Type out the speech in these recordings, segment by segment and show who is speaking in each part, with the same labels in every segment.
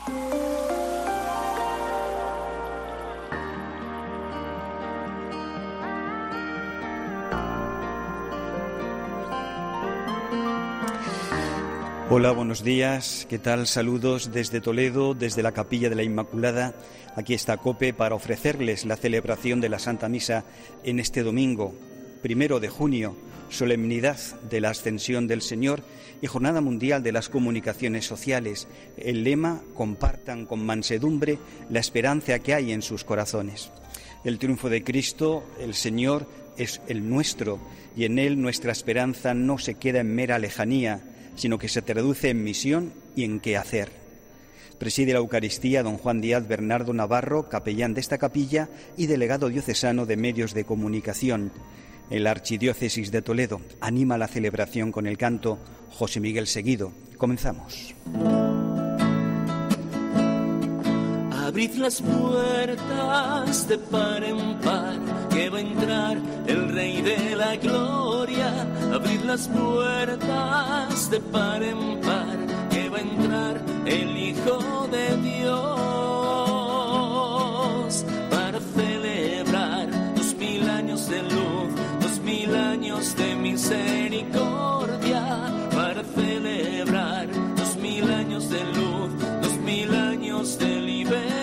Speaker 1: Hola, buenos días, ¿qué tal? Saludos desde Toledo, desde la Capilla de la Inmaculada. Aquí está COPE para ofrecerles la celebración de la Santa Misa en este domingo, 1 de junio, solemnidad de la Ascensión del Señor y Jornada Mundial de las Comunicaciones Sociales. El lema: compartan con mansedumbre la esperanza que hay en sus corazones. El triunfo de Cristo, el Señor, es el nuestro, y en Él nuestra esperanza no se queda en mera lejanía, sino que se traduce en misión y en quehacer. Preside la Eucaristía don Juan Díaz Bernardo Navarro, capellán de esta capilla y delegado diocesano de medios de comunicación. En la Archidiócesis de Toledo anima la celebración con el canto José Miguel Seguido. Comenzamos.
Speaker 2: Abrid las puertas de par en par, que va a entrar el Rey de la Gloria. Abrid las puertas de par en par, que va a entrar el Hijo de Dios, para celebrar 2000 años de luz, 2000 años de misericordia, para celebrar 2000 años de luz, 2000 años de liberación.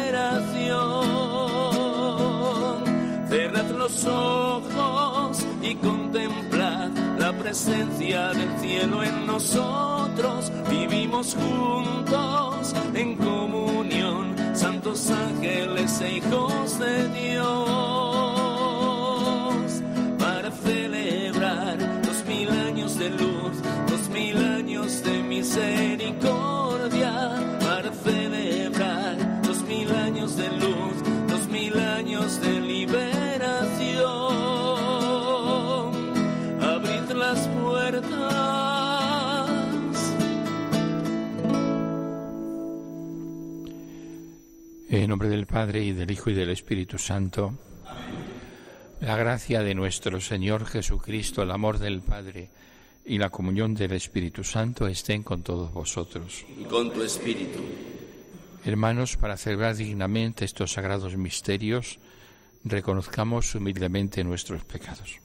Speaker 2: Cerrad los ojos y contemplad la presencia del cielo en nosotros. Vivimos juntos en comunión, santos ángeles e hijos de Dios, para celebrar 2000 años de luz, 2000 años de misericordia, para celebrar 2000 años de luz, 2000 años de liberación. Abrid las puertas.
Speaker 3: En nombre del Padre, y del Hijo, y del Espíritu Santo. Amén. La gracia de nuestro Señor Jesucristo, el amor del Padre y la comunión del Espíritu Santo estén con todos vosotros.
Speaker 2: Y con tu espíritu.
Speaker 3: Hermanos, para celebrar dignamente estos sagrados misterios, reconozcamos humildemente nuestros pecados.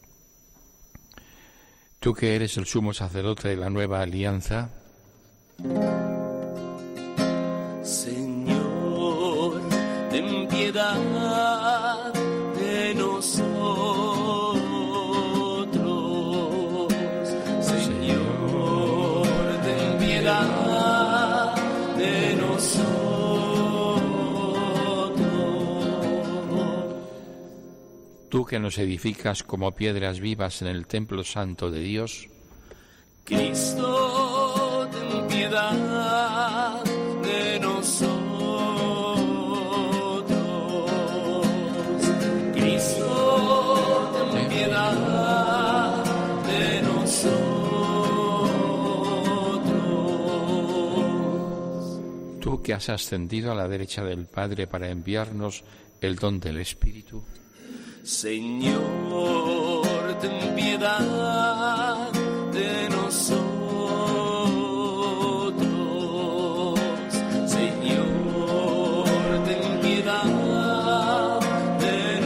Speaker 3: Tú que eres el sumo sacerdote de la nueva alianza,
Speaker 2: Señor, ten piedad de nosotros. Señor, ten piedad de nosotros.
Speaker 3: tú que nos edificas como piedras vivas en el templo santo de Dios,
Speaker 2: Cristo, ten piedad de nosotros. Cristo, ten piedad de nosotros.
Speaker 3: tú que has ascendido a la derecha del Padre para enviarnos el don del Espíritu,
Speaker 2: Señor, ten piedad de nosotros. Señor, ten piedad de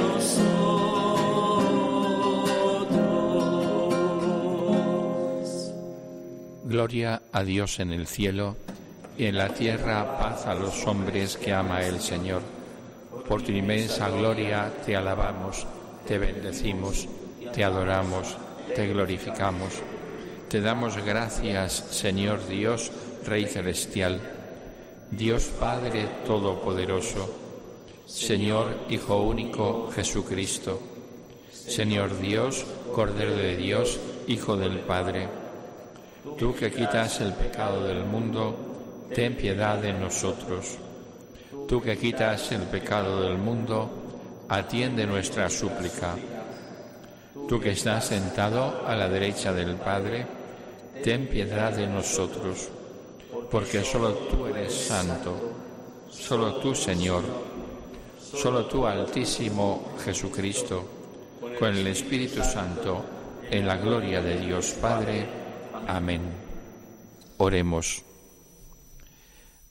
Speaker 2: nosotros.
Speaker 3: gloria a Dios en el cielo y en la tierra paz a los hombres que ama el Señor. Por tu inmensa gloria te alabamos, te bendecimos, te adoramos, te glorificamos. Te damos gracias, Señor Dios, Rey celestial, Dios Padre todopoderoso, Señor Hijo único Jesucristo, Señor Dios, Cordero de Dios, Hijo del Padre. Tú que quitas el pecado del mundo, ten piedad de nosotros. Tú que quitas el pecado del mundo, atiende nuestra súplica. Tú que estás sentado a la derecha del Padre, ten piedad de nosotros, porque solo tú eres santo, solo tú, Señor, solo tú, Altísimo Jesucristo, con el Espíritu Santo, en la gloria de Dios Padre. Amén. Oremos.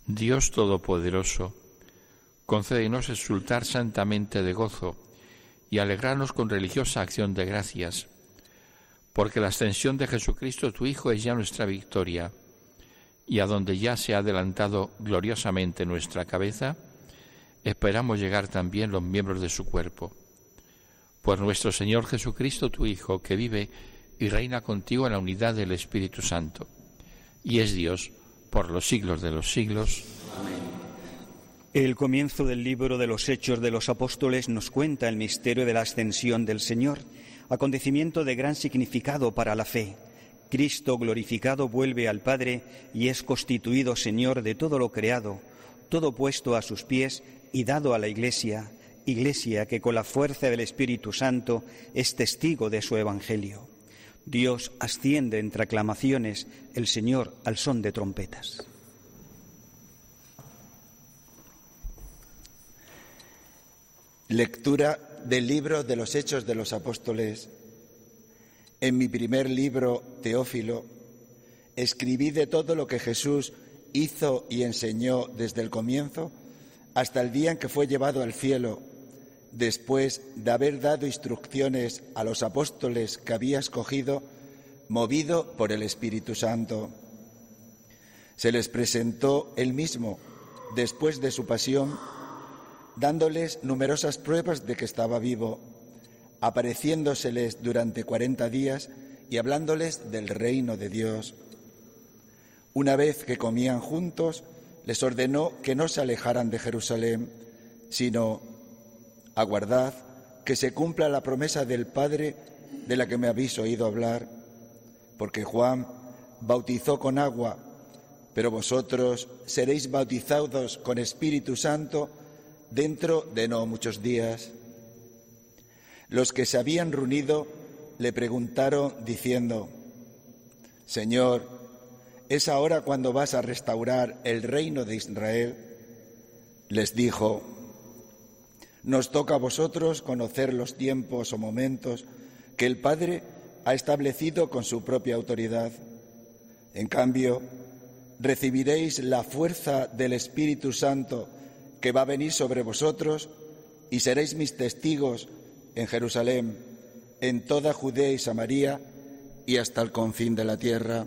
Speaker 3: Dios Todopoderoso, concédenos exultar santamente de gozo y alegrarnos con religiosa acción de gracias, porque la ascensión de Jesucristo, tu Hijo, es ya nuestra victoria, y a donde ya se ha adelantado gloriosamente nuestra cabeza, esperamos llegar también los miembros de su cuerpo. Por nuestro Señor Jesucristo, tu Hijo, que vive y reina contigo en la unidad del Espíritu Santo, y es Dios por los siglos de los siglos.
Speaker 1: Amén. El comienzo del libro de los Hechos de los Apóstoles nos cuenta el misterio de la ascensión del Señor, acontecimiento de gran significado para la fe. Cristo glorificado vuelve al Padre y es constituido Señor de todo lo creado, todo puesto a sus pies y dado a la Iglesia que con la fuerza del Espíritu Santo es testigo de su Evangelio. Dios asciende entre aclamaciones, el Señor al son de trompetas.
Speaker 4: Lectura del libro de los Hechos de los Apóstoles. En mi primer libro, Teófilo, escribí de todo lo que Jesús hizo y enseñó desde el comienzo hasta el día en que fue llevado al cielo, después de haber dado instrucciones a los apóstoles que había escogido, movido por el Espíritu Santo. Se les presentó él mismo, después de su pasión, dándoles numerosas pruebas de que estaba vivo, apareciéndoseles durante 40 días y hablándoles del reino de Dios. Una vez que comían juntos, les ordenó que no se alejaran de Jerusalén, sino: aguardad que se cumpla la promesa del Padre de la que me habéis oído hablar, porque Juan bautizó con agua, pero vosotros seréis bautizados con Espíritu Santo dentro de no muchos días. Los que se habían reunido le preguntaron diciendo: Señor, ¿es ahora cuando vas a restaurar el reino de Israel? Les dijo: nos toca a vosotros conocer los tiempos o momentos que el Padre ha establecido con su propia autoridad. En cambio, recibiréis la fuerza del Espíritu Santo que va a venir sobre vosotros y seréis mis testigos en Jerusalén, en toda Judea y Samaria y hasta el confín de la tierra.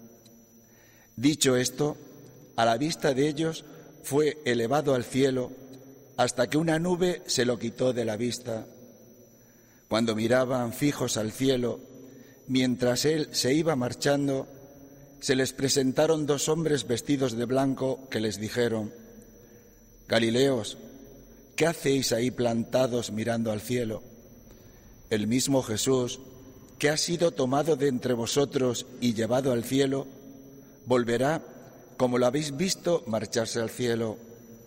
Speaker 4: Dicho esto, a la vista de ellos fue elevado al cielo hasta que una nube se lo quitó de la vista. Cuando miraban fijos al cielo, mientras él se iba marchando, se les presentaron dos hombres vestidos de blanco que les dijeron: Galileos, ¿qué hacéis ahí plantados mirando al cielo? El mismo Jesús, que ha sido tomado de entre vosotros y llevado al cielo, volverá como lo habéis visto marcharse al cielo.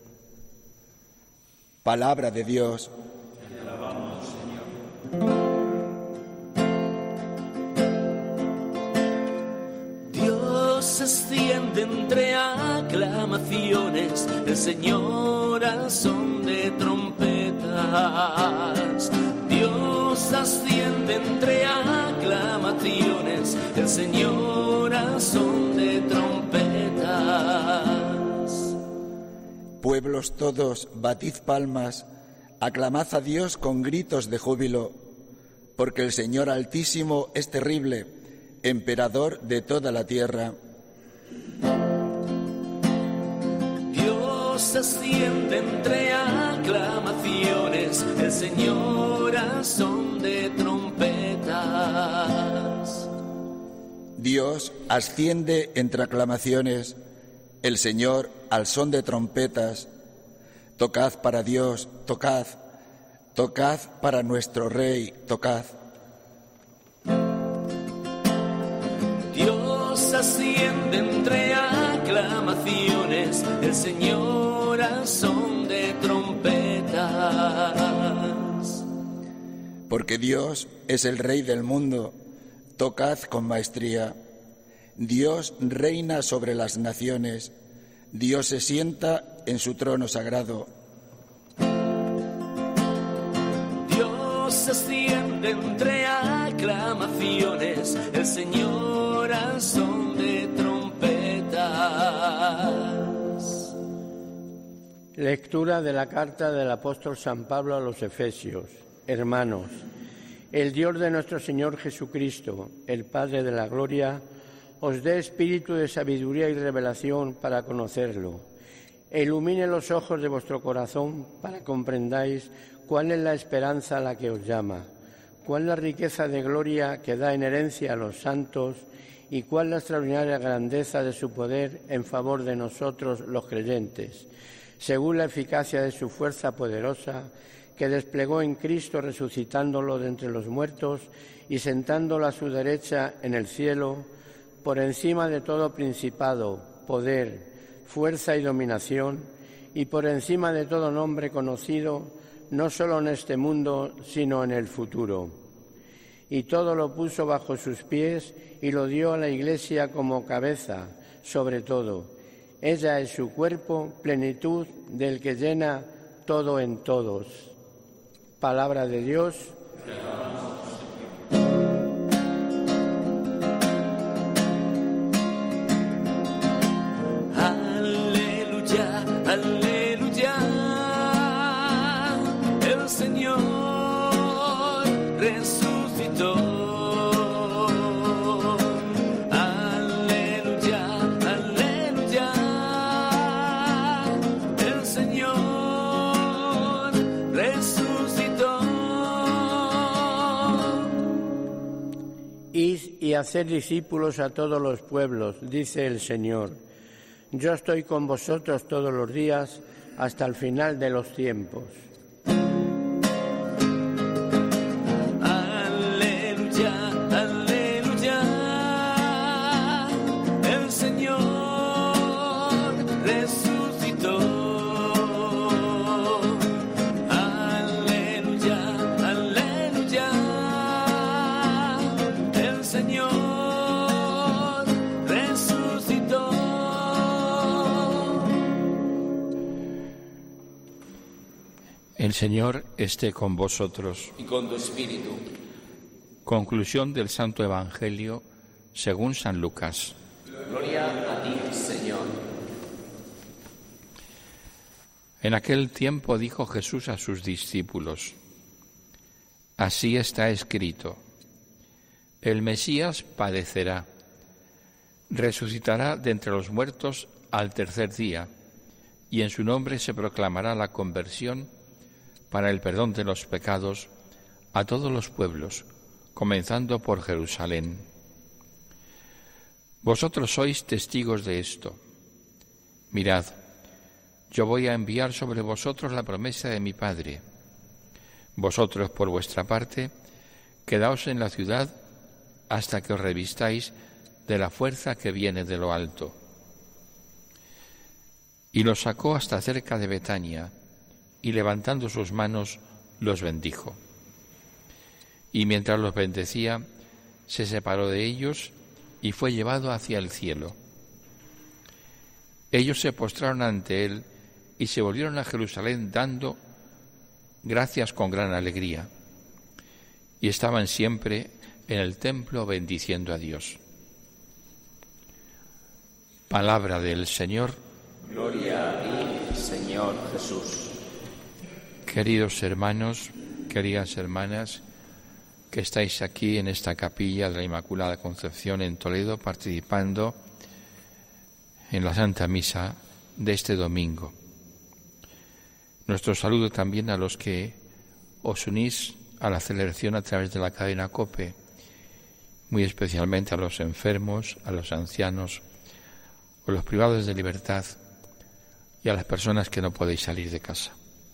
Speaker 4: Palabra de Dios.
Speaker 5: Te alabamos, Señor.
Speaker 2: Dios asciende entre aclamaciones, el Señor al son de trompetas. Dios asciende entre aclamaciones, el Señor al son de trompetas.
Speaker 4: Pueblos todos, batid palmas, aclamad a Dios con gritos de júbilo, porque el Señor Altísimo es terrible, emperador de toda la tierra.
Speaker 2: Dios asciende entre aclamaciones, el Señor al son de trompetas.
Speaker 4: Dios asciende entre aclamaciones, el Señor al son de trompetas. Tocad para Dios, tocad, tocad para nuestro Rey, tocad.
Speaker 2: Dios asciende entre aclamaciones, el Señor al son de trompetas.
Speaker 4: Porque Dios es el Rey del mundo, tocad con maestría. Dios reina sobre las naciones, Dios se sienta en su trono sagrado.
Speaker 2: Dios asciende entre aclamaciones, el Señor al son de trompetas.
Speaker 6: Lectura de la carta del apóstol San Pablo a los Efesios. Hermanos, el Dios de nuestro Señor Jesucristo, el Padre de la gloria, os dé espíritu de sabiduría y revelación para conocerlo. Ilumine los ojos de vuestro corazón para que comprendáis cuál es la esperanza a la que os llama, cuál es la riqueza de gloria que da en herencia a los santos y cuál la extraordinaria grandeza de su poder en favor de nosotros los creyentes, según la eficacia de su fuerza poderosa que desplegó en Cristo resucitándolo de entre los muertos y sentándolo a su derecha en el cielo, por encima de todo principado, poder, fuerza y dominación, y por encima de todo nombre conocido, no solo en este mundo, sino en el futuro. Y todo lo puso bajo sus pies y lo dio a la Iglesia como cabeza, sobre todo. Ella es su cuerpo, plenitud del que llena todo en todos. Palabra de Dios.
Speaker 2: Aleluya, aleluya, el Señor resucitó. Aleluya, aleluya, el Señor resucitó.
Speaker 6: Id y hacer discípulos a todos los pueblos, dice el Señor. Yo estoy con vosotros todos los días hasta el final de los tiempos.
Speaker 2: Aleluya, aleluya, el Señor resucitó. Aleluya, aleluya, el Señor resucitó.
Speaker 3: El Señor esté con vosotros.
Speaker 7: Y con tu espíritu.
Speaker 3: Conclusión del Santo Evangelio según San Lucas.
Speaker 7: Gloria a ti, Señor.
Speaker 3: En aquel tiempo dijo Jesús a sus discípulos: Así está escrito: el Mesías padecerá, resucitará de entre los muertos al tercer día, y en su nombre se proclamará la conversión para el perdón de los pecados a todos los pueblos, comenzando por Jerusalén. Vosotros sois testigos de esto. Mirad, yo voy a enviar sobre vosotros la promesa de mi Padre. Vosotros, por vuestra parte, quedaos en la ciudad hasta que os revistáis de la fuerza que viene de lo alto. Y los sacó hasta cerca de Betania, y levantando sus manos, los bendijo. Y mientras los bendecía, se separó de ellos y fue llevado hacia el cielo. Ellos se postraron ante él y se volvieron a Jerusalén dando gracias con gran alegría. Y estaban siempre en el templo bendiciendo a Dios. Palabra del Señor.
Speaker 7: Gloria a ti, Señor Jesús.
Speaker 3: Queridos hermanos, queridas hermanas, que estáis aquí en esta capilla de la Inmaculada Concepción en Toledo, participando en la Santa Misa de este domingo. Nuestro saludo también a los que os unís a la celebración a través de la cadena COPE, muy especialmente a los enfermos, a los ancianos, a los privados de libertad y a las personas que no podéis salir de casa.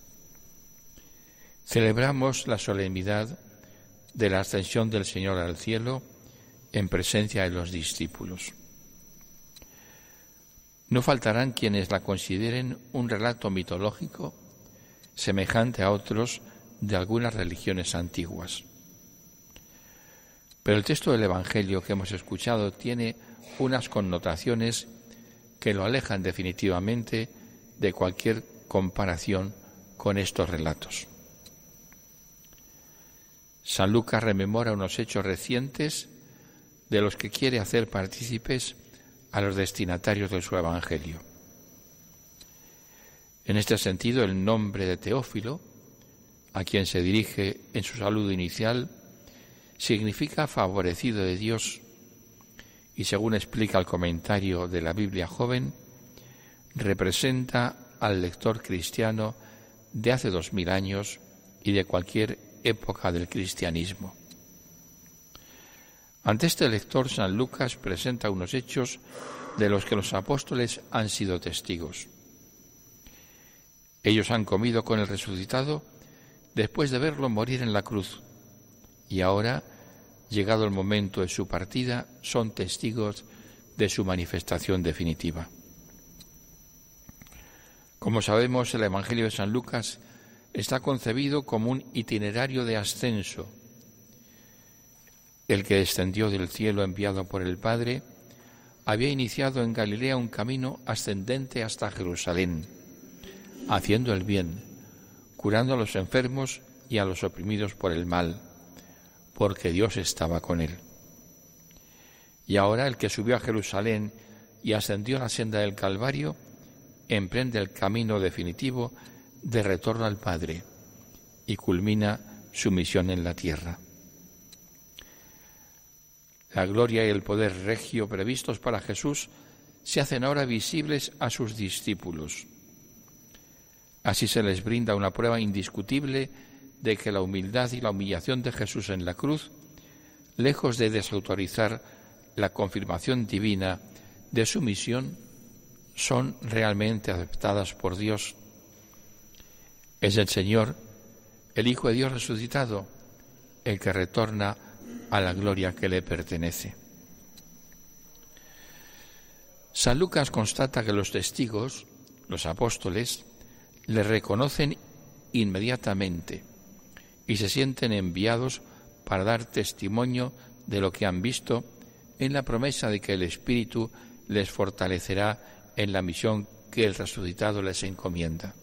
Speaker 3: Celebramos la solemnidad de la ascensión del Señor al cielo en presencia de los discípulos. No faltarán quienes la consideren un relato mitológico semejante a otros de algunas religiones antiguas. Pero el texto del Evangelio que hemos escuchado tiene unas connotaciones que lo alejan definitivamente de cualquier comparación con estos relatos. San Lucas rememora unos hechos recientes de los que quiere hacer partícipes a los destinatarios de su Evangelio. En este sentido, el nombre de Teófilo, a quien se dirige en su saludo inicial, significa favorecido de Dios y, según explica el comentario de la Biblia Joven, representa al lector cristiano de hace 2000 años y de cualquier época del cristianismo. Ante este lector, San Lucas presenta unos hechos de los que los apóstoles han sido testigos. Ellos han comido con el resucitado después de verlo morir en la cruz y ahora, llegado el momento de su partida, son testigos de su manifestación definitiva. Como sabemos, el Evangelio de San Lucas está concebido como un itinerario de ascenso. El que descendió del cielo enviado por el Padre había iniciado en Galilea un camino ascendente hasta Jerusalén, haciendo el bien, curando a los enfermos y a los oprimidos por el mal, porque Dios estaba con él. Y ahora el que subió a Jerusalén y ascendió a la senda del Calvario emprende el camino definitivo de retorno al Padre y culmina su misión en la tierra. La gloria y el poder regio previstos para Jesús se hacen ahora visibles a sus discípulos. Así se les brinda una prueba indiscutible de que la humildad y la humillación de Jesús en la cruz, lejos de desautorizar la confirmación divina de su misión, son realmente aceptadas por Dios. Es el Señor, el Hijo de Dios resucitado, el que retorna a la gloria que le pertenece. San Lucas constata que los testigos, los apóstoles, le reconocen inmediatamente y se sienten enviados para dar testimonio de lo que han visto, en la promesa de que el Espíritu les fortalecerá en la misión que el resucitado les encomienda.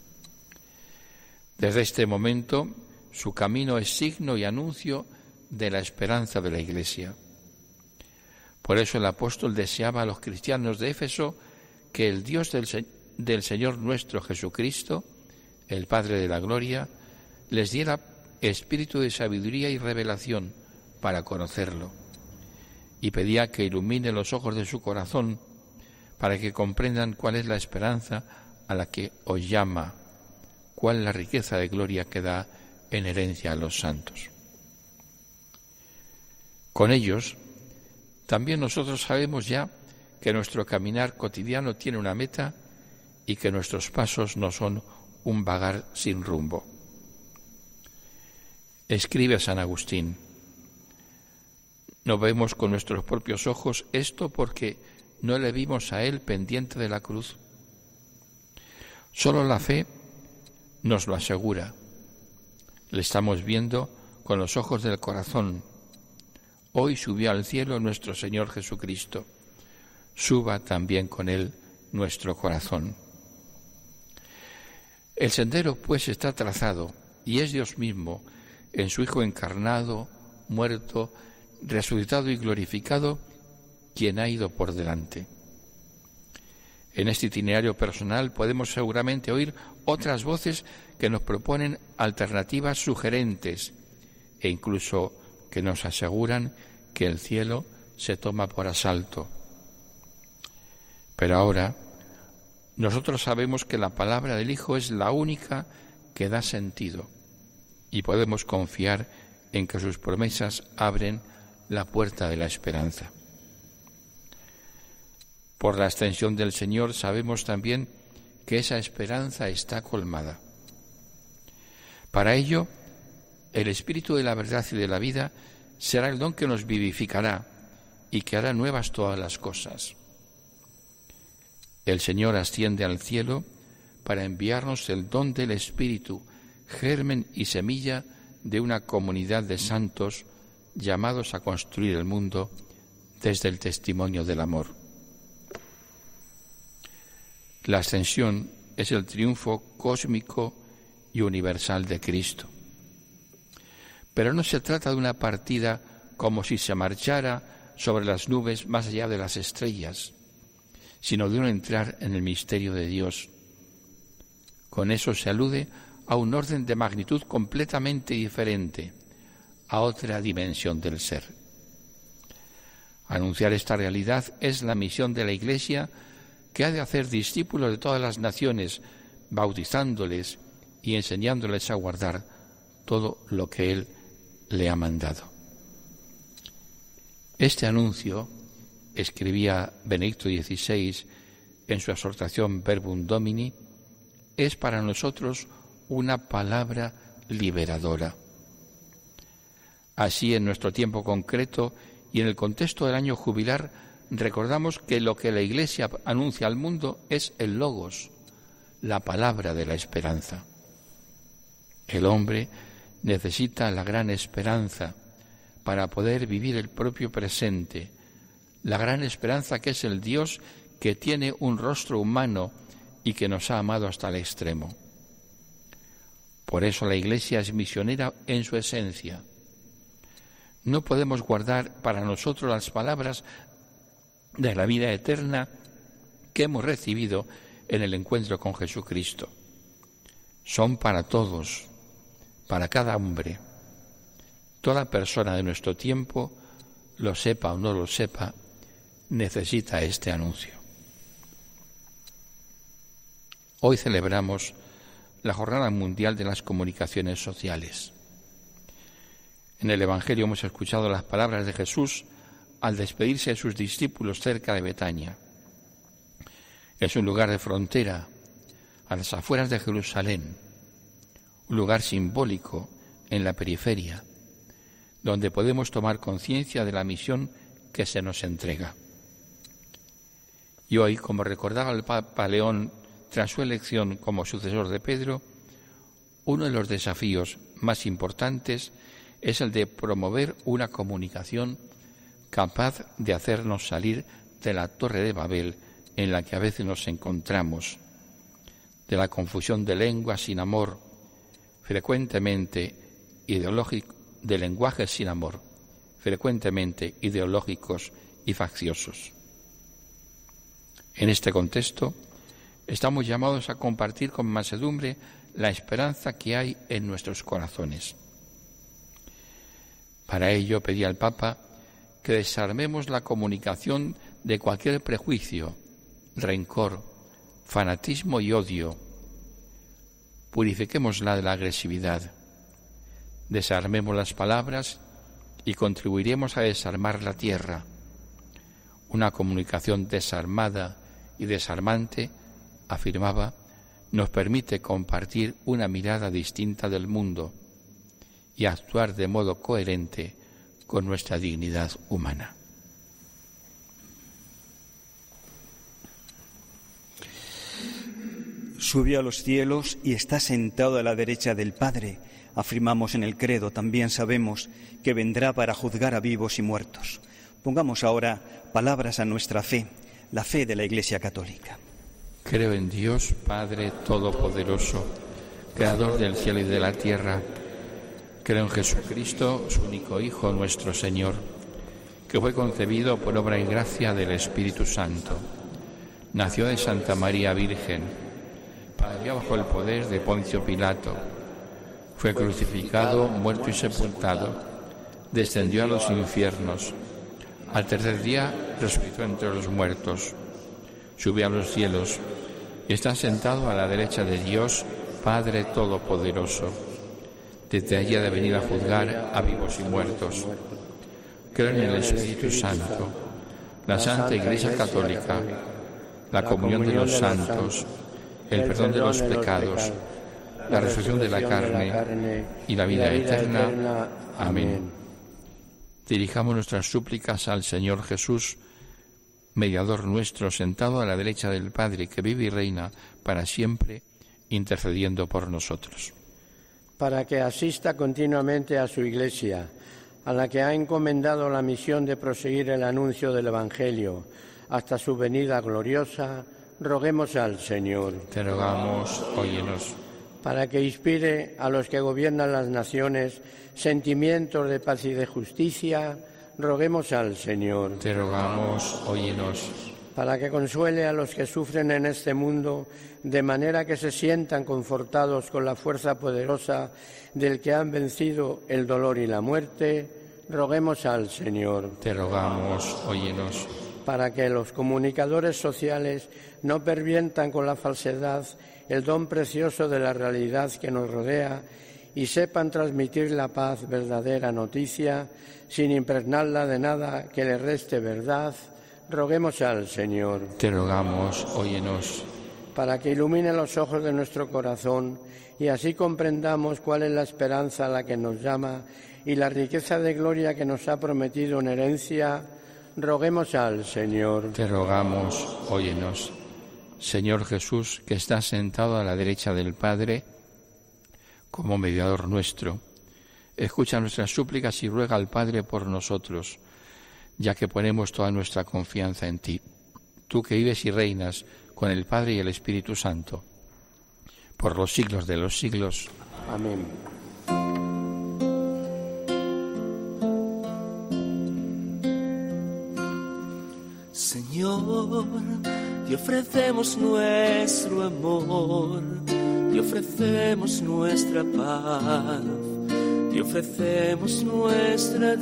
Speaker 3: Desde este momento, su camino es signo y anuncio de la esperanza de la Iglesia. Por eso el apóstol deseaba a los cristianos de Éfeso que el Dios del Señor nuestro Jesucristo, el Padre de la Gloria, les diera espíritu de sabiduría y revelación para conocerlo, y pedía que ilumine los ojos de su corazón para que comprendan cuál es la esperanza a la que os llama, cuál es la riqueza de gloria que da en herencia a los santos. Con ellos, también nosotros sabemos ya que nuestro caminar cotidiano tiene una meta y que nuestros pasos no son un vagar sin rumbo. Escribe San Agustín: no vemos con nuestros propios ojos esto porque no le vimos a él pendiente de la cruz. Solo la fe nos lo asegura. Le estamos viendo con los ojos del corazón. Hoy subió al cielo nuestro Señor Jesucristo. Suba también con él nuestro corazón. El sendero, pues, está trazado y es Dios mismo, en su Hijo encarnado, muerto, resucitado y glorificado, quien ha ido por delante. En este itinerario personal podemos seguramente oír otras voces que nos proponen alternativas sugerentes e incluso que nos aseguran que el cielo se toma por asalto. Pero ahora nosotros sabemos que la palabra del Hijo es la única que da sentido y podemos confiar en que sus promesas abren la puerta de la esperanza. Por la ascensión del Señor sabemos también que esa esperanza está colmada. Para ello, el Espíritu de la verdad y de la vida será el don que nos vivificará y que hará nuevas todas las cosas. El Señor asciende al cielo para enviarnos el don del Espíritu, germen y semilla de una comunidad de santos llamados a construir el mundo desde el testimonio del amor. La ascensión es el triunfo cósmico y universal de Cristo. Pero no se trata de una partida como si se marchara sobre las nubes más allá de las estrellas, sino de un entrar en el misterio de Dios, Con eso se alude a un orden de magnitud completamente diferente, a otra dimensión del ser. Anunciar esta realidad es la misión de la Iglesia, que ha de hacer discípulos de todas las naciones, bautizándoles y enseñándoles a guardar todo lo que Él le ha mandado. Este anuncio, escribía Benedicto XVI en su exhortación Verbum Domini, es para nosotros una palabra liberadora. Así, en nuestro tiempo concreto y en el contexto del año jubilar, recordamos que lo que la Iglesia anuncia al mundo es el Logos, la palabra de la esperanza. El hombre necesita la gran esperanza para poder vivir el propio presente, la gran esperanza que es el Dios que tiene un rostro humano y que nos ha amado hasta el extremo. Por eso la Iglesia es misionera en su esencia. No podemos guardar para nosotros las palabras de la vida eterna que hemos recibido en el encuentro con Jesucristo. Son para todos, para cada hombre. Toda persona de nuestro tiempo, lo sepa o no lo sepa, necesita este anuncio. Hoy celebramos la Jornada Mundial de las Comunicaciones Sociales. En el Evangelio hemos escuchado las palabras de Jesús al despedirse de sus discípulos cerca de Betania. Es un lugar de frontera, a las afueras de Jerusalén, un lugar simbólico en la periferia, donde podemos tomar conciencia de la misión que se nos entrega. Y hoy, como recordaba el Papa León tras su elección como sucesor de Pedro, uno de los desafíos más importantes es el de promover una comunicación capaz de hacernos salir de la Torre de Babel en la que a veces nos encontramos, de la confusión de lenguas sin amor, frecuentemente de lenguajes sin amor, frecuentemente ideológicos y facciosos. En este contexto, estamos llamados a compartir con mansedumbre la esperanza que hay en nuestros corazones. Para ello pedí al Papa que desarmemos la comunicación de cualquier prejuicio, rencor, fanatismo y odio. Purifiquémosla de la agresividad. Desarmemos las palabras y contribuiremos a desarmar la tierra. Una comunicación desarmada y desarmante, afirmaba, nos permite compartir una mirada distinta del mundo y actuar de modo coherente con nuestra dignidad humana.
Speaker 1: Sube a los cielos y está sentado a la derecha del Padre. Afirmamos en el credo, también sabemos que vendrá para juzgar a vivos y muertos. Pongamos ahora palabras a nuestra fe, la fe de la Iglesia Católica.
Speaker 3: Creo en Dios, Padre Todopoderoso, Creador del cielo y de la tierra. Creo en Jesucristo, su único Hijo, nuestro Señor, que fue concebido por obra y gracia del Espíritu Santo. Nació de Santa María Virgen, padeció bajo el poder de Poncio Pilato, fue crucificado, muerto y sepultado, descendió a los infiernos, al tercer día resucitó entre los muertos, subió a los cielos y está sentado a la derecha de Dios, Padre Todopoderoso. Desde allí ha de venir a juzgar a vivos y muertos. Creo en el Espíritu Santo, la Santa Iglesia Católica, la comunión de los santos, el perdón de los pecados, la resurrección de la carne y la vida eterna. Amén. Dirijamos nuestras súplicas al Señor Jesús, mediador nuestro, sentado a la derecha del Padre, que vive y reina para siempre, intercediendo por nosotros.
Speaker 6: Para que asista continuamente a su Iglesia, a la que ha encomendado la misión de proseguir el anuncio del Evangelio hasta su venida gloriosa, roguemos al Señor.
Speaker 3: Te rogamos, óyenos.
Speaker 6: Para que inspire a los que gobiernan las naciones sentimientos de paz y de justicia, roguemos al Señor.
Speaker 3: Te rogamos, óyenos.
Speaker 6: para que consuele a los que sufren en este mundo, de manera que se sientan confortados con la fuerza poderosa del que han vencido el dolor y la muerte, roguemos al Señor.
Speaker 3: Te rogamos, óyenos.
Speaker 6: Para que los comunicadores sociales no perviertan con la falsedad el don precioso de la realidad que nos rodea y sepan transmitir la paz, verdadera noticia, sin impregnarla de nada que le reste verdad, roguemos al Señor.
Speaker 3: Te rogamos, óyenos.
Speaker 6: Para que ilumine los ojos de nuestro corazón y así comprendamos cuál es la esperanza a la que nos llama y la riqueza de gloria que nos ha prometido en herencia, roguemos al Señor.
Speaker 3: Te rogamos, óyenos. Señor Jesús, que estás sentado a la derecha del Padre como mediador nuestro, escucha nuestras súplicas y ruega al Padre por nosotros, ya que ponemos toda nuestra confianza en ti. Tú que vives y reinas con el Padre y el Espíritu Santo, por los siglos de los siglos.
Speaker 6: Amén.
Speaker 2: Señor, te ofrecemos nuestro amor, te ofrecemos nuestra paz, te ofrecemos nuestra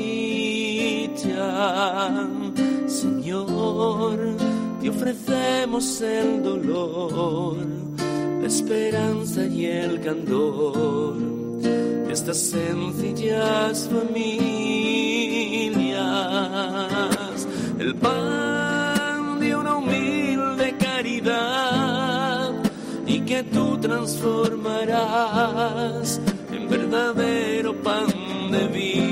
Speaker 2: dicha. Señor, te ofrecemos el dolor, la esperanza y el candor de estas sencillas familias, el pan de una humilde caridad y que tú transformarás en verdadero pan de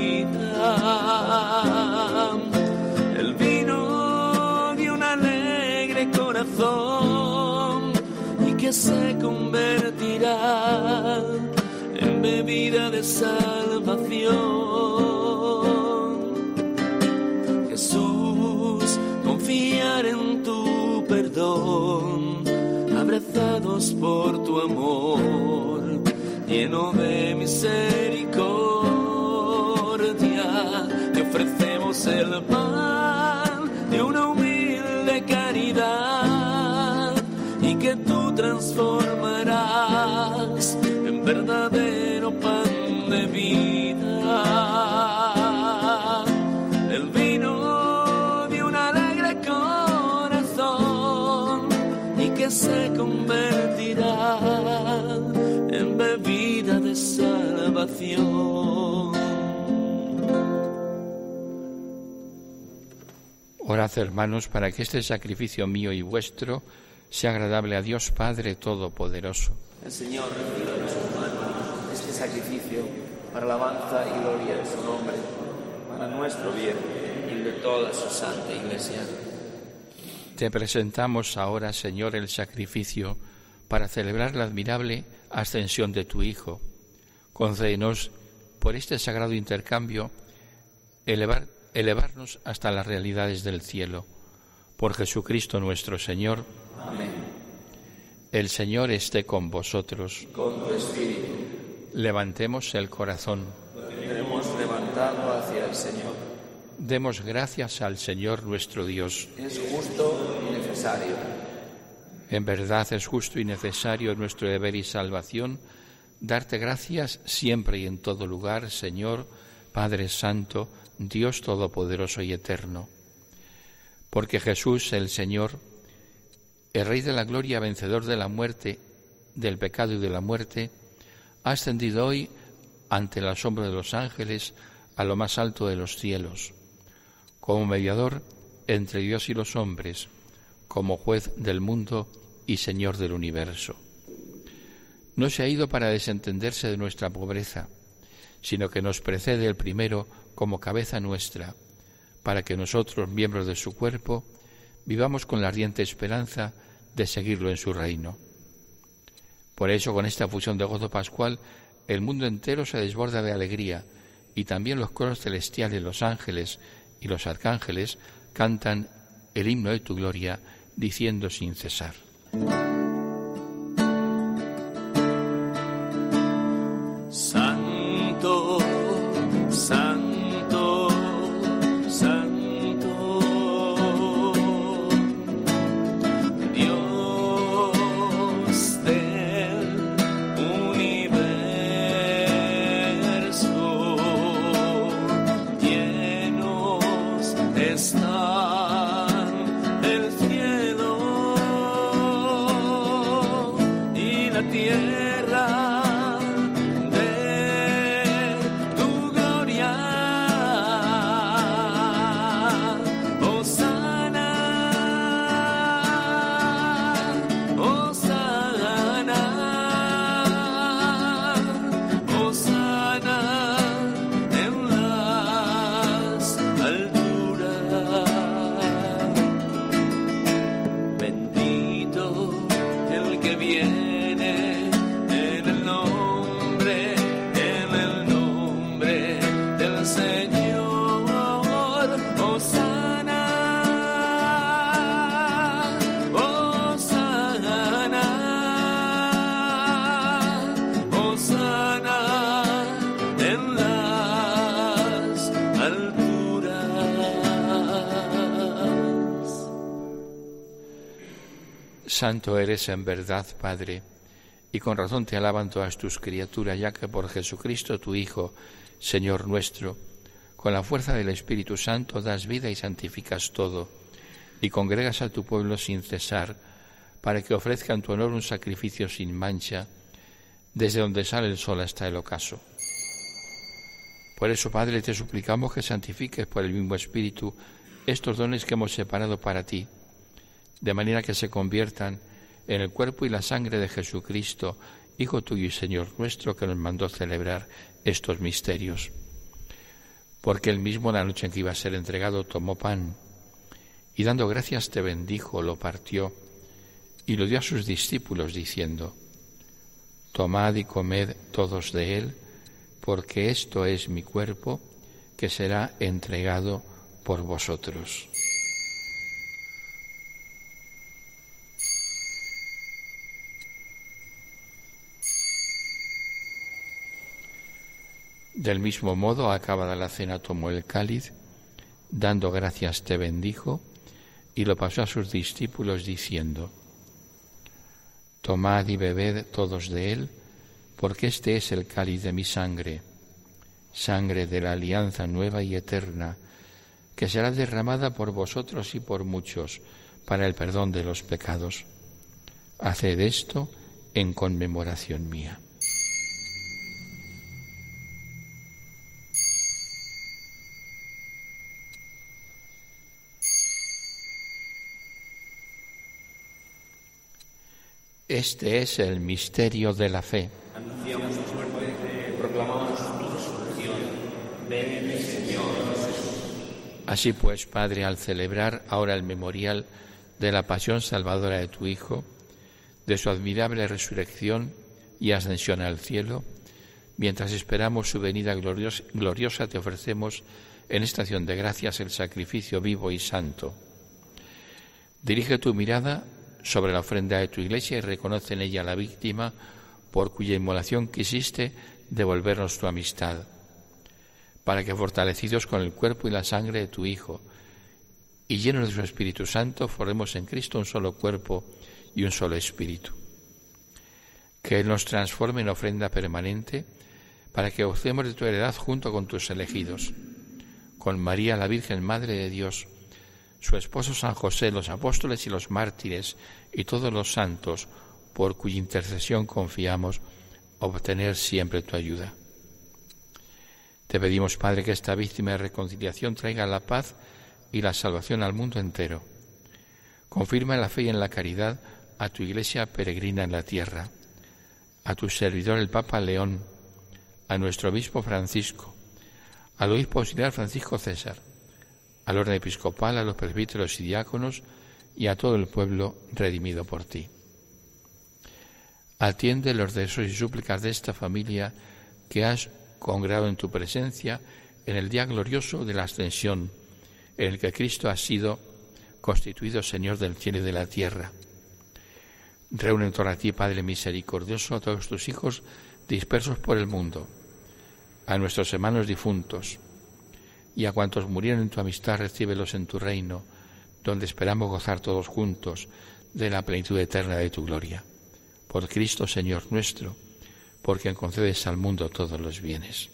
Speaker 2: vida, el vino de un alegre corazón y que se convertirá en bebida de salvación. Jesús, confiar en tu perdón, abrazados por tu amor, lleno de misericordia, te ofrecemos el pan de una humilde caridad y que tú transformarás en verdadero pan de vida, el vino de un alegre corazón y que se convertirá en bebida de salvación.
Speaker 3: Orad, hermanos, para que este sacrificio mío y vuestro sea agradable a Dios Padre Todopoderoso.
Speaker 7: El Señor reciba de sus manos este sacrificio para alabanza y gloria de su nombre, para nuestro bien y el de toda su santa Iglesia.
Speaker 3: Te presentamos ahora, Señor, el sacrificio para celebrar la admirable ascensión de tu Hijo. Concédenos, por este sagrado intercambio, elevarnos hasta las realidades del cielo. Por Jesucristo nuestro Señor.
Speaker 7: Amén.
Speaker 3: El Señor esté con vosotros.
Speaker 7: Con tu espíritu.
Speaker 3: Levantemos el corazón.
Speaker 7: Tenemos levantado hacia el Señor.
Speaker 3: Demos gracias al Señor nuestro Dios.
Speaker 7: Es justo y necesario.
Speaker 3: En verdad es justo y necesario nuestro deber y salvación darte gracias siempre y en todo lugar, Señor, Padre Santo, Dios Todopoderoso y Eterno. Porque Jesús, el Señor, el Rey de la Gloria, vencedor de la muerte, del pecado y de la muerte, ha ascendido hoy ante el asombro de los ángeles a lo más alto de los cielos, como mediador entre Dios y los hombres, como juez del mundo y Señor del universo. No se ha ido para desentenderse de nuestra pobreza, sino que nos precede el primero como cabeza nuestra, para que nosotros, miembros de su cuerpo, vivamos con la ardiente esperanza de seguirlo en su reino. Por eso, con esta fusión de gozo pascual, el mundo entero se desborda de alegría, y también los coros celestiales, los ángeles y los arcángeles cantan el himno de tu gloria, diciendo sin cesar:
Speaker 2: Santo, Santo, Santo, la tierra de tu gloria. Hosana, Hosana, Hosana en las alturas. Bendito el que viene en el nombre del Señor. Hosana, Hosana, Hosana en las alturas.
Speaker 3: Santo eres en verdad, Padre, y con razón te alaban todas tus criaturas, ya que por Jesucristo tu Hijo, Señor nuestro, con la fuerza del Espíritu Santo das vida y santificas todo, y congregas a tu pueblo sin cesar, para que ofrezca en tu honor un sacrificio sin mancha, desde donde sale el sol hasta el ocaso. Por eso, Padre, te suplicamos que santifiques por el mismo Espíritu estos dones que hemos separado para ti, de manera que se conviertan en el cuerpo y la sangre de Jesucristo, Hijo tuyo y Señor nuestro, que nos mandó celebrar estos misterios. Porque él mismo, la noche en que iba a ser entregado, tomó pan y dando gracias te bendijo, lo partió y lo dio a sus discípulos diciendo: tomad y comed todos de él, porque esto es mi cuerpo que será entregado por vosotros. Del mismo modo, acabada la cena, tomó el cáliz, dando gracias te bendijo, y lo pasó a sus discípulos diciendo: tomad y bebed todos de él, porque este es el cáliz de mi sangre, sangre de la alianza nueva y eterna, que será derramada por vosotros y por muchos para el perdón de los pecados. Haced esto en conmemoración mía. Este es el misterio de la fe.
Speaker 7: Anunciamos tu muerte, proclamamos tu resurrección. Ven, Señor Jesús.
Speaker 3: Así pues, Padre, al celebrar ahora el memorial de la pasión salvadora de tu Hijo, de su admirable resurrección y ascensión al cielo, mientras esperamos su venida gloriosa, te ofrecemos en esta acción de gracias el sacrificio vivo y santo. Dirige tu mirada sobre la ofrenda de tu Iglesia y reconoce en ella la víctima por cuya inmolación quisiste devolvernos tu amistad, para que, fortalecidos con el cuerpo y la sangre de tu Hijo y llenos de su Espíritu Santo, formemos en Cristo un solo cuerpo y un solo espíritu. Que Él nos transforme en ofrenda permanente, para que gocemos de tu heredad junto con tus elegidos, con María, la Virgen Madre de Dios, su esposo San José, los apóstoles y los mártires y todos los santos, por cuya intercesión confiamos obtener siempre tu ayuda. Te pedimos, Padre, que esta víctima de reconciliación traiga la paz y la salvación al mundo entero. Confirma en la fe y en la caridad a tu Iglesia peregrina en la tierra, a tu servidor el Papa León, a nuestro obispo Francisco, al obispo auxiliar Francisco César, al orden episcopal, a los presbíteros y diáconos y a todo el pueblo redimido por ti. Atiende los deseos y súplicas de esta familia que has congregado en tu presencia en el día glorioso de la ascensión, en el que Cristo ha sido constituido Señor del cielo y de la tierra. Reúne en torno a ti, Padre misericordioso, a todos tus hijos dispersos por el mundo, a nuestros hermanos difuntos, y a cuantos murieron en tu amistad, recíbelos en tu reino, donde esperamos gozar todos juntos de la plenitud eterna de tu gloria. Por Cristo, Señor nuestro, por quien concedes al mundo todos los bienes.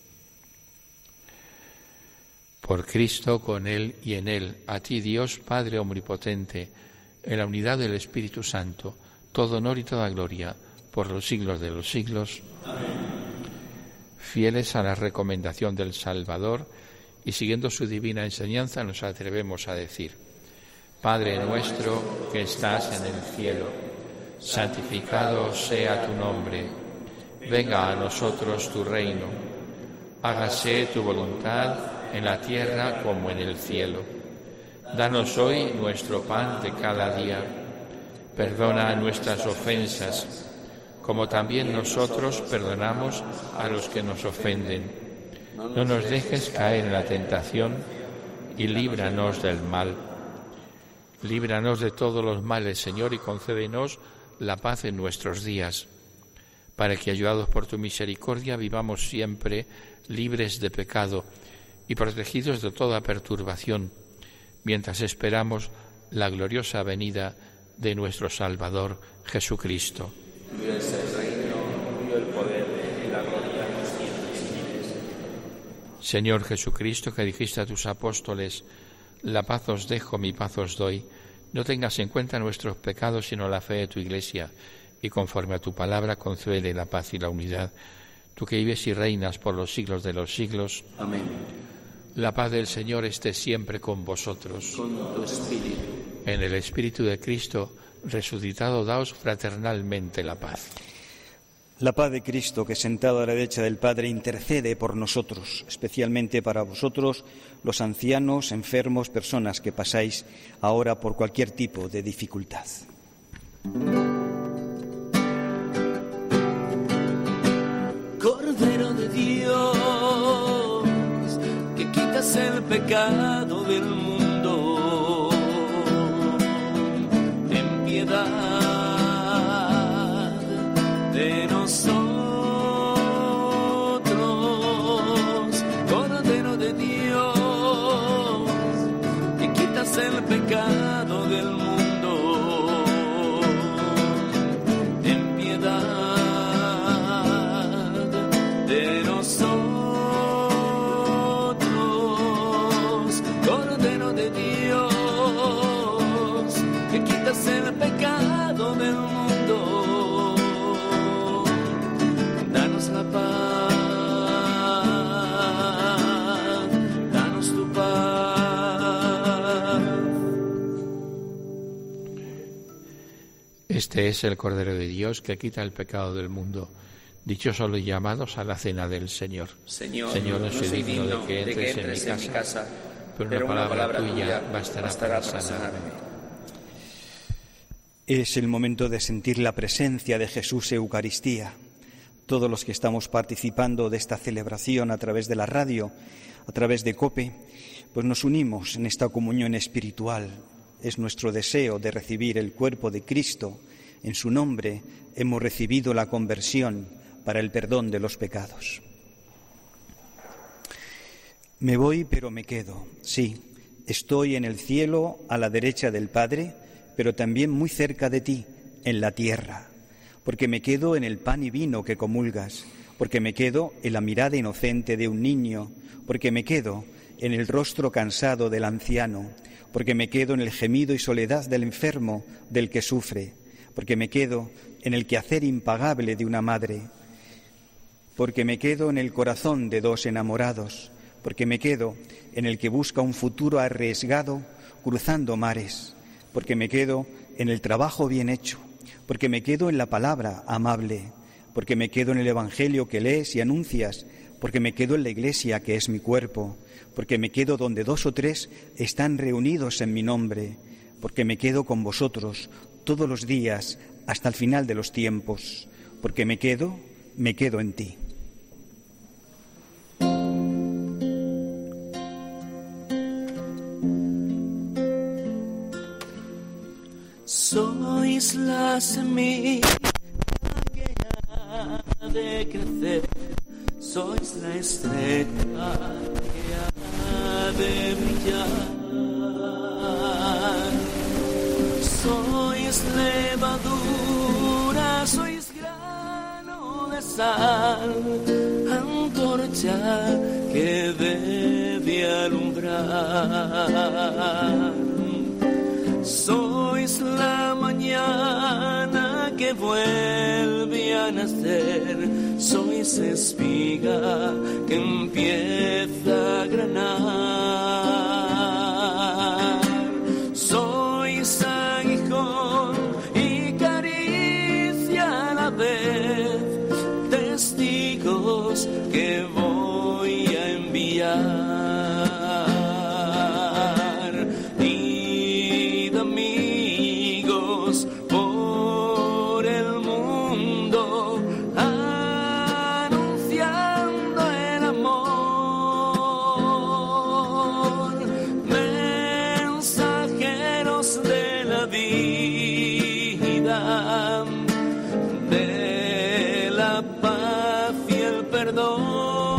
Speaker 3: Por Cristo, con Él y en Él, a ti, Dios Padre omnipotente, en la unidad del Espíritu Santo, todo honor y toda gloria, por los siglos de los siglos.
Speaker 5: Amén.
Speaker 3: Fieles a la recomendación del Salvador y siguiendo su divina enseñanza, nos atrevemos a decir: Padre nuestro que estás en el cielo, santificado sea tu nombre. Venga a nosotros tu reino. Hágase tu voluntad en la tierra como en el cielo. Danos hoy nuestro pan de cada día. Perdona nuestras ofensas, como también nosotros perdonamos a los que nos ofenden. No nos dejes caer en la tentación y líbranos del mal. Líbranos de todos los males, Señor, y concédenos la paz en nuestros días, para que, ayudados por tu misericordia, vivamos siempre libres de pecado y protegidos de toda perturbación, mientras esperamos la gloriosa venida de nuestro Salvador Jesucristo.
Speaker 7: Tuyo es el reino, tuyo el poder y la gloria por siempre.
Speaker 3: Señor Jesucristo, que dijiste a tus apóstoles: la paz os dejo, mi paz os doy, no tengas en cuenta nuestros pecados, sino la fe de tu Iglesia, y conforme a tu palabra concédele la paz y la unidad. Tú que vives y reinas por los siglos de los siglos.
Speaker 7: Amén.
Speaker 3: La paz del Señor esté siempre con vosotros.
Speaker 7: Con tu espíritu.
Speaker 3: En el Espíritu de Cristo resucitado, daos fraternalmente la paz.
Speaker 1: La paz de Cristo, que sentado a la derecha del Padre intercede por nosotros, especialmente para vosotros, los ancianos, enfermos, personas que pasáis ahora por cualquier tipo de dificultad.
Speaker 2: Cordero de Dios, que quitas el pecado del mundo, ten piedad de nosotros. Cordero de Dios, que quitas el pecado del mundo, ten piedad de nosotros. Cordero de Dios, que quitas el pecado del mundo, danos la paz, danos tu paz.
Speaker 3: Este es el Cordero de Dios que quita el pecado del mundo. Dichosos los llamados a la cena del Señor.
Speaker 7: Señor,
Speaker 3: no soy digno de que entres en mi casa, pero una palabra tuya bastará para sanarme.
Speaker 1: Es el momento de sentir la presencia de Jesús Eucaristía. Todos los que estamos participando de esta celebración a través de la radio, a través de COPE, pues nos unimos en esta comunión espiritual. Es nuestro deseo de recibir el cuerpo de Cristo. En su nombre hemos recibido la conversión para el perdón de los pecados. Me voy, pero me quedo. Sí, estoy en el cielo a la derecha del Padre, pero también muy cerca de ti, en la tierra, porque me quedo en el pan y vino que comulgas, porque me quedo en la mirada inocente de un niño, porque me quedo en el rostro cansado del anciano, porque me quedo en el gemido y soledad del enfermo, del que sufre, porque me quedo en el quehacer impagable de una madre, porque me quedo en el corazón de dos enamorados, porque me quedo en el que busca un futuro arriesgado cruzando mares, porque me quedo en el trabajo bien hecho, porque me quedo en la palabra amable, porque me quedo en el Evangelio que lees y anuncias, porque me quedo en la Iglesia que es mi cuerpo, porque me quedo donde 2 o 3 están reunidos en mi nombre, porque me quedo con vosotros todos los días hasta el final de los tiempos, porque me quedo en ti.
Speaker 2: Sois la semilla que ha de crecer, sois la estrella que ha de brillar, sois levadura, sois grano de sal, antorcha que debe alumbrar. Sois la mañana que vuelve a nacer, sois espiga que empieza a granar. Sois aguijón y caricia a la vez, testigos que voy a enviar. Id, amigos, por el mundo, anunciando el amor, mensajeros de la vida, de la paz y el perdón.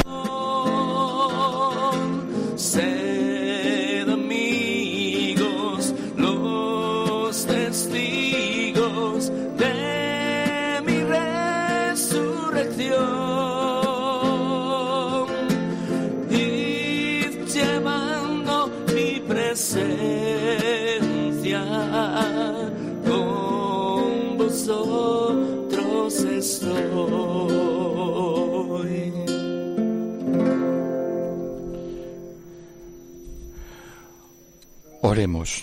Speaker 2: Sed amigos, los testigos de mi resurrección. Id llevando mi presencia, con vosotros estoy.
Speaker 3: Oremos.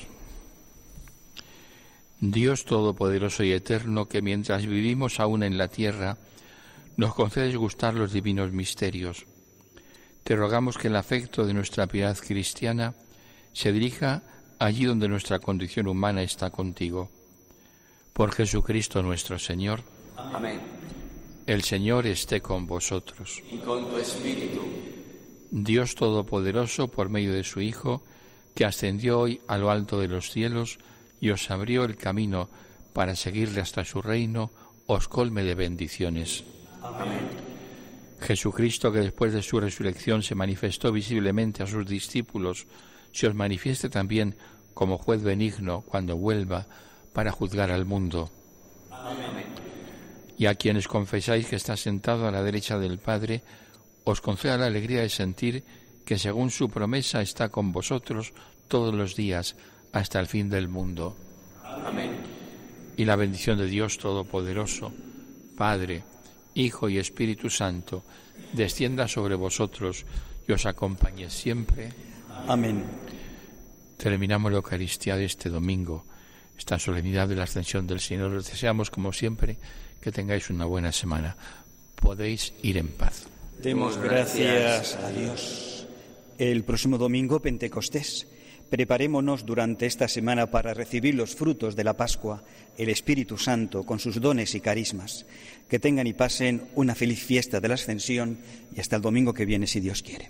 Speaker 3: Dios Todopoderoso y Eterno, que mientras vivimos aún en la tierra, nos concedes gustar los divinos misterios. Te rogamos que el afecto de nuestra piedad cristiana se dirija allí donde nuestra condición humana está contigo. Por Jesucristo nuestro Señor.
Speaker 7: Amén.
Speaker 3: El Señor esté con vosotros.
Speaker 7: Y con tu espíritu.
Speaker 3: Dios Todopoderoso, por medio de su Hijo, que ascendió hoy a lo alto de los cielos y os abrió el camino para seguirle hasta su reino, os colme de bendiciones.
Speaker 7: Amén.
Speaker 3: Jesucristo, que después de su resurrección se manifestó visiblemente a sus discípulos, se os manifieste también como juez benigno cuando vuelva para juzgar al mundo.
Speaker 7: Amén.
Speaker 3: Y a quienes confesáis que está sentado a la derecha del Padre, os conceda la alegría de sentir que según su promesa está con vosotros todos los días hasta el fin del mundo.
Speaker 7: Amén.
Speaker 3: Y la bendición de Dios Todopoderoso, Padre, Hijo y Espíritu Santo, descienda sobre vosotros y os acompañe siempre.
Speaker 1: Amén.
Speaker 3: Terminamos la Eucaristía de este domingo, esta solemnidad de la Ascensión del Señor. Os deseamos, como siempre, que tengáis una buena semana. Podéis ir en paz.
Speaker 1: Demos gracias a Dios. El próximo domingo, Pentecostés. Preparémonos durante esta semana para recibir los frutos de la Pascua, el Espíritu Santo con sus dones y carismas. Que tengan y pasen una feliz fiesta de la Ascensión y hasta el domingo que viene, si Dios quiere.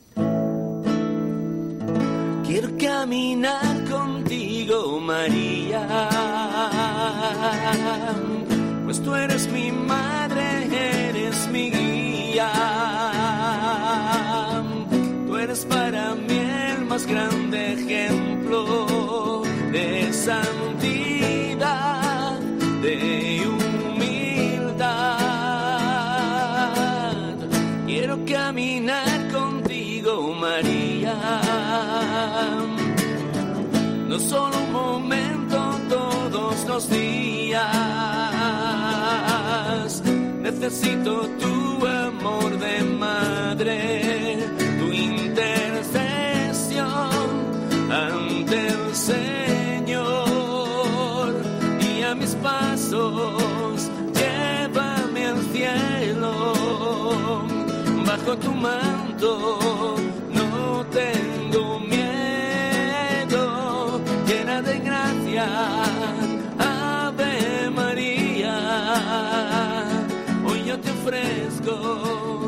Speaker 2: Quiero caminar contigo, María, pues tú eres mi madre, eres mi guía. Tú eres para mí el más grande ejemplo de santidad, de humildad. Quiero caminar contigo, María, no solo un momento, todos los días. Necesito tu amor de madre, tu intercesión ante el Señor, y a mis pasos llévame al cielo. Bajo tu manto no tengo miedo, llena de gracia, Ave María. Hoy yo te ofrezco